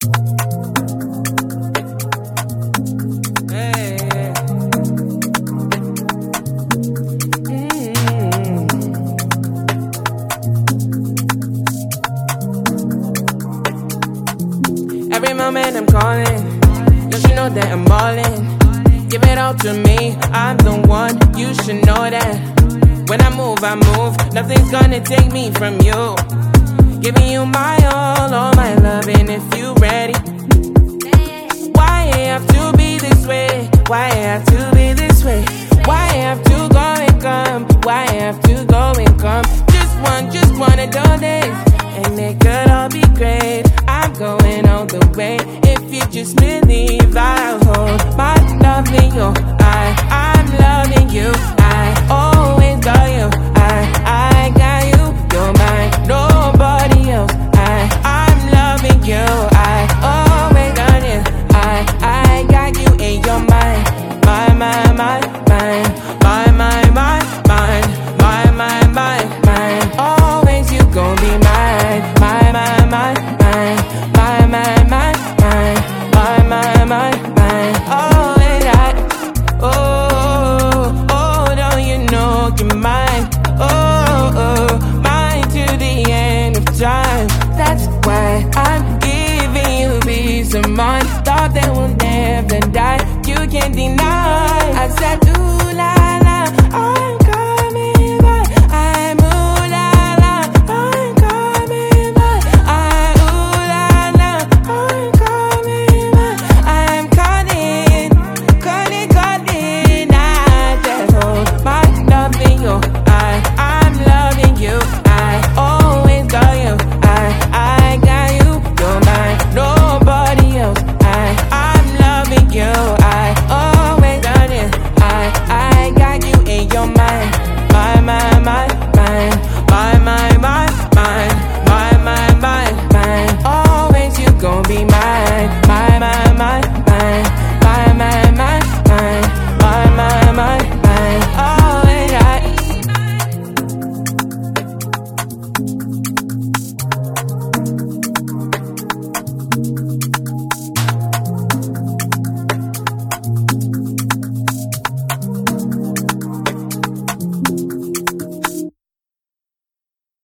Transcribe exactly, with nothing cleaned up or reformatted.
Every moment I'm calling, don't you know that I'm ballin'? Give it all to me, I'm the one, you should know that. When I move, I move, nothing's gonna take me from you. Giving you my all, all my loving if you ready. Why it have to be this way? Why it have to be this way? Why it have to go and come? Why it have to go and come? Just one, just one of those days, and it could all be great. I'm going all the way. If you just believe, I'll hold my love in your eye. I'm loving you. I always got you. I, I got you. You're mine. Nobody else. I, I'm loving you. I always got you. I, I got you in your mind. My, my, my, mine. My, my, my, mine. My, my, my, mine. Always you gon' be mine. My, my, my, mine. My, my, my, mine. My, my, my, mine. Always I. Oh, oh, don't you know you're mine? Oh, oh, mine to the end of time. That's why I'm giving you peace of mind. Thought that will never die. You can't deny. I said to